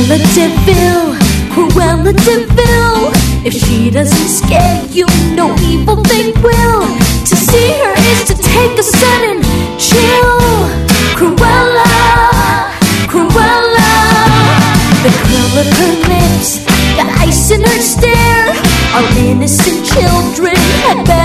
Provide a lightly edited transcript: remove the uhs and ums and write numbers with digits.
Cruella de Vil, Cruella de Vil. If she doesn't scare you, no evil thing will. To see her is to take a sudden chill. Cruella, Cruella. The curl of her lips, the ice in her stare. Our innocent children had better